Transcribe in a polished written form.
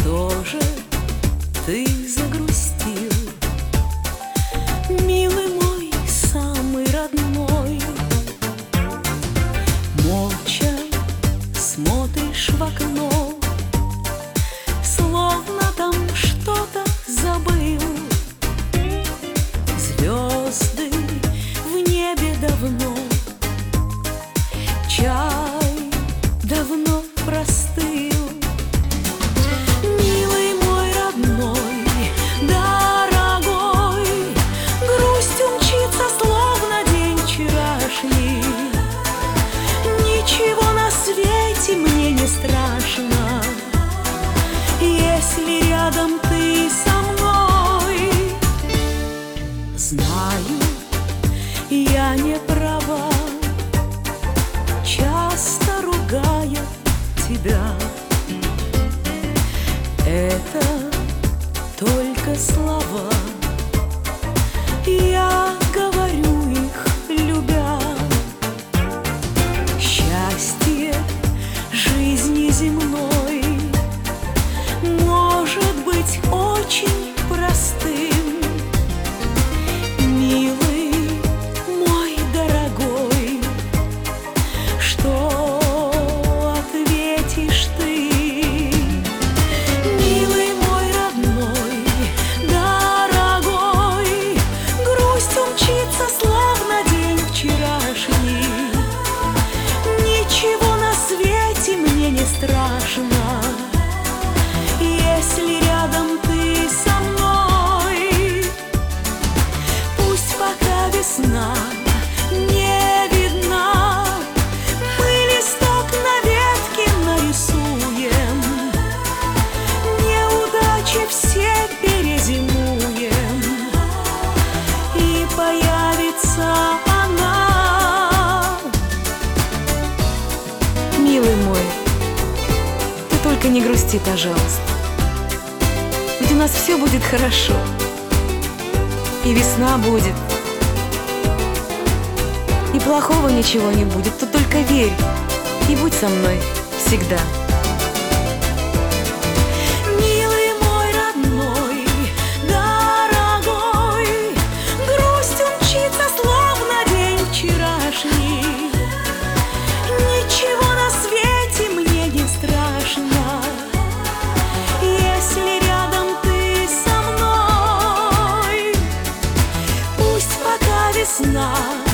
Что же ты загрустил, милый мой, самый родной? Молча смотришь в окно, словно там что-то забыл. Звезды в небе давно, чай давно простыл. Милый мой родной, дорогой, грусть умчится, словно день вчерашний. Ничего на свете мне не страшно, если рядом ты со мной. Знаю, я не права, часто ругая тебя. Это только слова, я говорю их, любя. Счастье жизни земной может быть очень простым. Милый мой дорогой, что ответишь ты? Милый мой родной, дорогой, грусть умчится, словно день вчерашний. Ничего на свете мне не страшно, если рядом ты со мной. Пусть пока весна не видна, мы листок на ветке нарисуем, неудачи все перезимуем, и появится она. Милый мой, ты только не грусти, пожалуйста. Ведь у нас все будет хорошо, и весна будет, и плохого ничего не будет. Ты только верь и будь со мной всегда. Милый мой родной, дорогой, грусть умчится, словно день вчерашний. Ничего на свете мне не страшно, если рядом ты со мной. Пусть пока весна